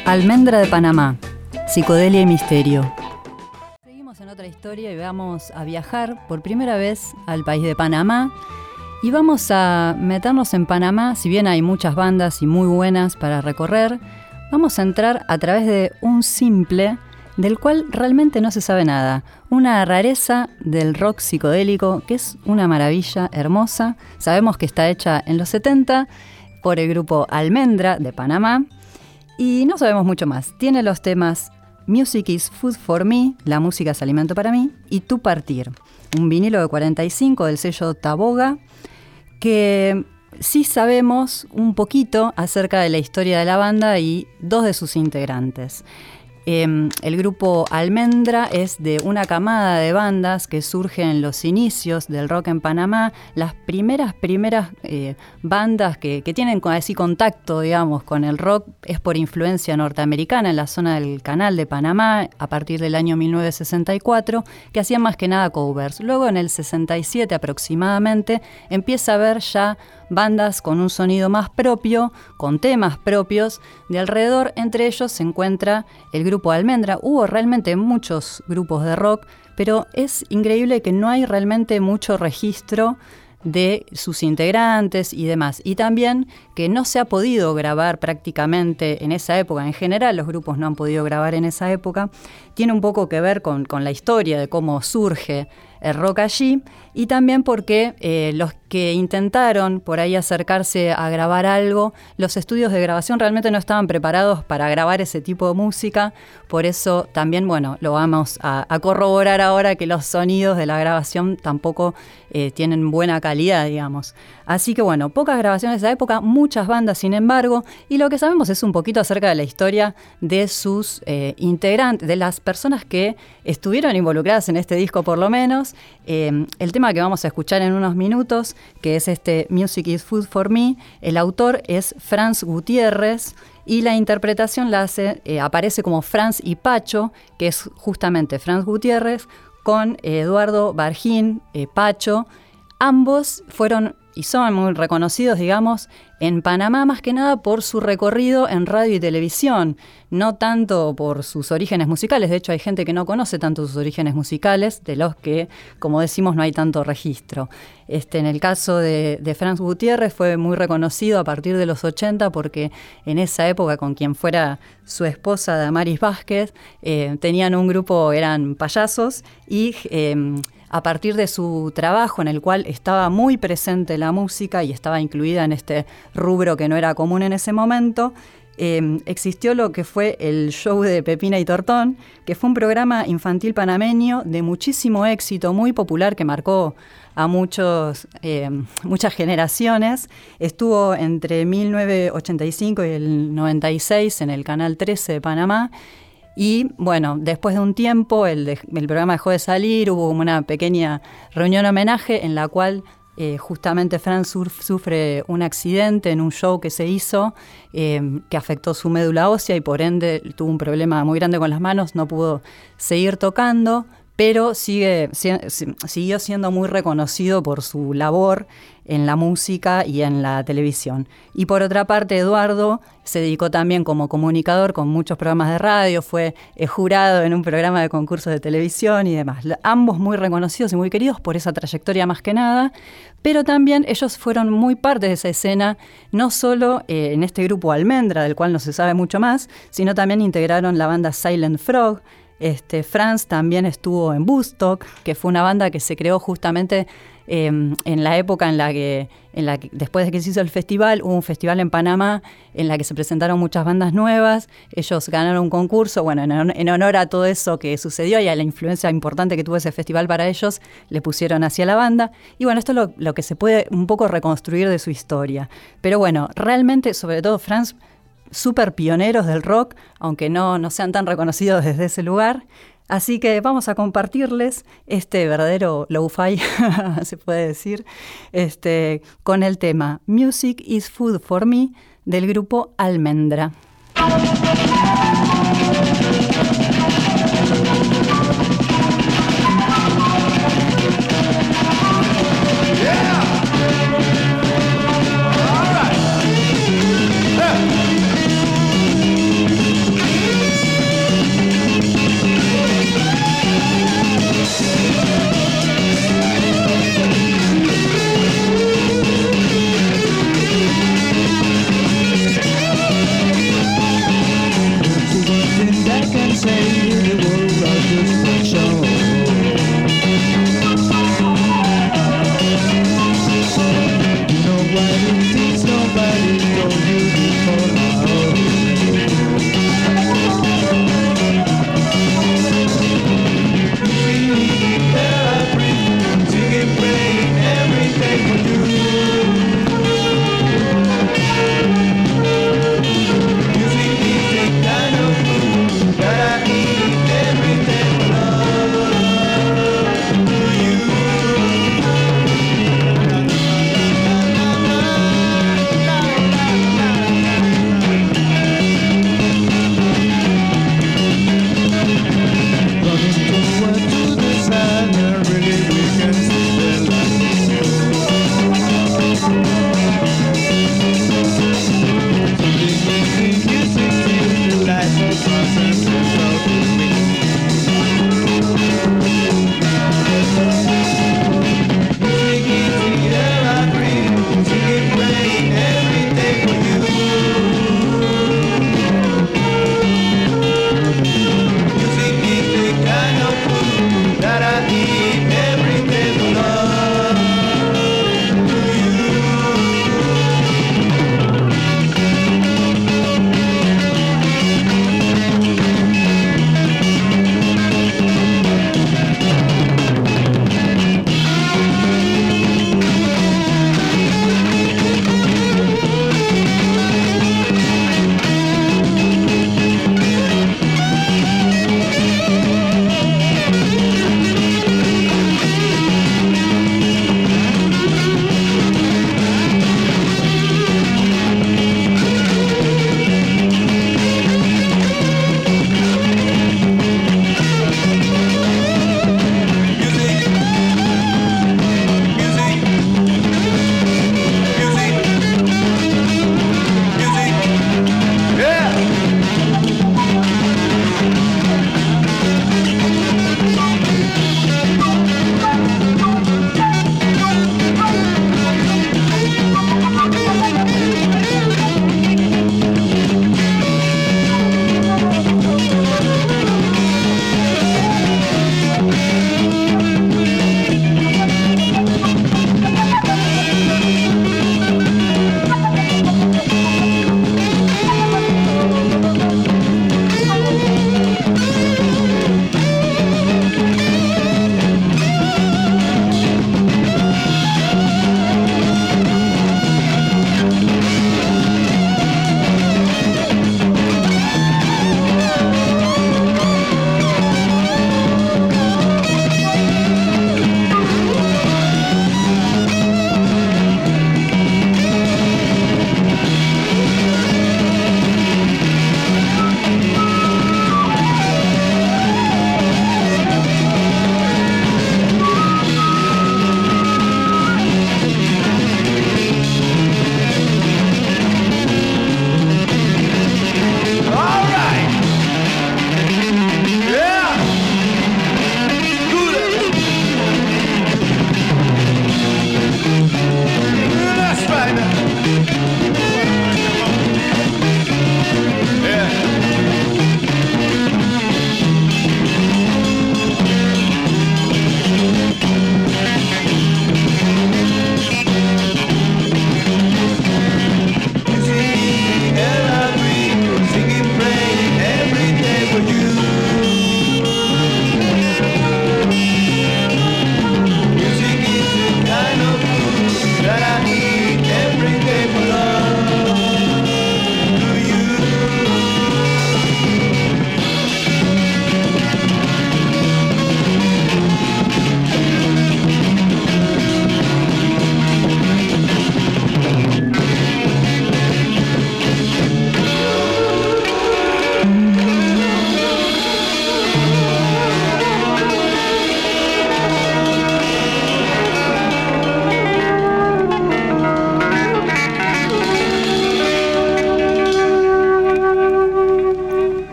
Almendra de Panamá, psicodelia y misterio. Seguimos en otra historia y vamos a viajar por primera vez al país de Panamá y vamos a meternos en Panamá. Si bien hay muchas bandas y muy buenas para recorrer, vamos a entrar a través de un simple del cual realmente no se sabe nada, una rareza del rock psicodélico que es una maravilla hermosa. Sabemos que está hecha en los 70 por el grupo Almendra de Panamá y no sabemos mucho más. Tiene los temas Music is Food for Me, la música es alimento para mí, y Tu Partir, un vinilo de 45 del sello Taboga, que sí sabemos un poquito acerca de la historia de la banda y dos de sus integrantes. El grupo Almendra es de una camada de bandas que surge en los inicios del rock en Panamá. Las primeras bandas que tienen así contacto, digamos, con el rock es por influencia norteamericana en la zona del Canal de Panamá a partir del año 1964, que hacían más que nada covers. Luego en el 67 aproximadamente empieza a haber ya bandas con un sonido más propio, con temas propios de alrededor. Entre ellos se encuentra el grupo Almendra. Hubo realmente muchos grupos de rock, pero es increíble que no hay realmente mucho registro de sus integrantes y demás. Y también que no se ha podido grabar prácticamente en esa época. En general los grupos no han podido grabar en esa época. Tiene un poco que ver con la historia de cómo surge el rock allí, y también porque los que intentaron por ahí acercarse a grabar algo, los estudios de grabación realmente no estaban preparados para grabar ese tipo de música. Por eso también, bueno, lo vamos a corroborar ahora, que los sonidos de la grabación tampoco tienen buena calidad, digamos. Así que bueno, pocas grabaciones de esa época, muchas bandas sin embargo, y lo que sabemos es un poquito acerca de la historia de sus integrantes, de las personas que estuvieron involucradas en este disco por lo menos. El tema que vamos a escuchar en unos minutos, que es este Music is Food for Me, el autor es Franz Gutiérrez y la interpretación la hace, aparece como Franz y Pacho, que es justamente Franz Gutiérrez con Eduardo Barjín, Pacho. Ambos fueron y son muy reconocidos, digamos, en Panamá, más que nada por su recorrido en radio y televisión, no tanto por sus orígenes musicales. De hecho, hay gente que no conoce tanto sus orígenes musicales, de los que, como decimos, no hay tanto registro. En el caso de Franz Gutiérrez fue muy reconocido a partir de los 80 porque en esa época, con quien fuera su esposa, Damaris Vázquez, tenían un grupo, eran payasos, y a partir de su trabajo en el cual estaba muy presente la música y estaba incluida en este rubro que no era común en ese momento, existió lo que fue el show de Pepina y Tortón, que fue un programa infantil panameño de muchísimo éxito, muy popular, que marcó a muchas generaciones. Estuvo entre 1985 y el 96 en el Canal 13 de Panamá. Y bueno, después de un tiempo el programa dejó de salir, hubo como una pequeña reunión homenaje en la cual justamente Franz sufre un accidente en un show que se hizo que afectó su médula ósea y por ende tuvo un problema muy grande con las manos, no pudo seguir tocando, pero siguió siendo muy reconocido por su labor en la música y en la televisión. Y por otra parte, Eduardo se dedicó también como comunicador con muchos programas de radio, fue jurado en un programa de concursos de televisión y demás. Ambos muy reconocidos y muy queridos por esa trayectoria más que nada, pero también ellos fueron muy parte de esa escena, no solo en este grupo Almendra, del cual no se sabe mucho más, sino también integraron la banda Silent Frog. Franz también estuvo en Woodstock, que fue una banda que se creó justamente en la época en la que después de que se hizo el festival, hubo un festival en Panamá en la que se presentaron muchas bandas nuevas. Ellos ganaron un concurso, bueno, en honor a todo eso que sucedió y a la influencia importante que tuvo ese festival para ellos, le pusieron hacia la banda. Y bueno, esto es lo que se puede un poco reconstruir de su historia. Pero bueno, realmente, sobre todo Franz, súper pioneros del rock, aunque no sean tan reconocidos desde ese lugar. Así que vamos a compartirles este verdadero lo-fi, se puede decir, con el tema Music is Food for Me del grupo Almendra.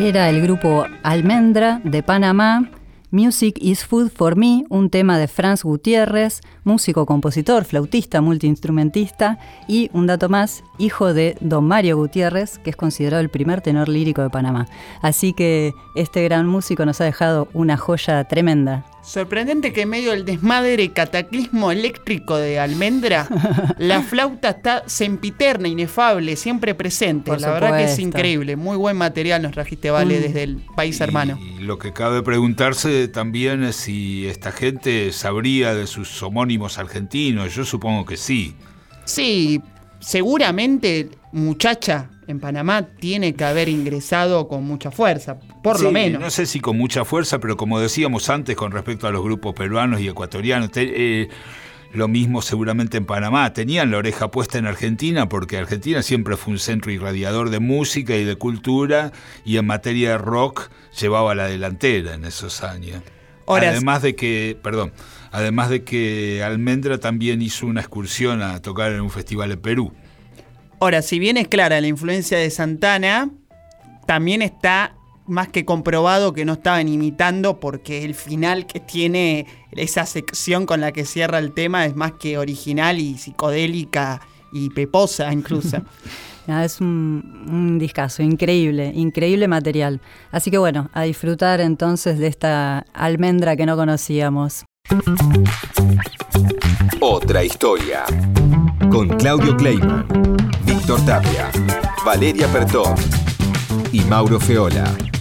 era el grupo Almendra de Panamá. Music is Food for Me, un tema de Franz Gutiérrez, músico, compositor, flautista, multiinstrumentista y, un dato más, hijo de don Mario Gutiérrez, que es considerado el primer tenor lírico de Panamá. Así que este gran músico nos ha dejado una joya tremenda. Sorprendente que en medio del desmadre y cataclismo eléctrico de Almendra, la flauta está sempiterna, inefable, siempre presente. La verdad que es increíble. Muy buen material nos trajiste, Vale, desde el país hermano. Y lo que cabe preguntarse también es si esta gente sabría de sus homónimos argentinos. Yo supongo que sí. Sí, seguramente muchacha en Panamá tiene que haber ingresado con mucha fuerza, por lo menos. No sé si con mucha fuerza, pero como decíamos antes con respecto a los grupos peruanos y ecuatorianos, lo mismo seguramente en Panamá. Tenían la oreja puesta en Argentina porque Argentina siempre fue un centro irradiador de música y de cultura, y en materia de rock llevaba la delantera en esos años. Además de que Almendra también hizo una excursión a tocar en un festival en Perú. Ahora, si bien es clara la influencia de Santana, también está más que comprobado que no estaban imitando, porque el final que tiene esa sección con la que cierra el tema es más que original y psicodélica y peposa incluso. Es un discazo, increíble material. Así que bueno, a disfrutar entonces de esta Almendra que no conocíamos. Otra historia. Con Claudio Kleiman, Víctor Tapia, Valeria Pertón y Mauro Feola.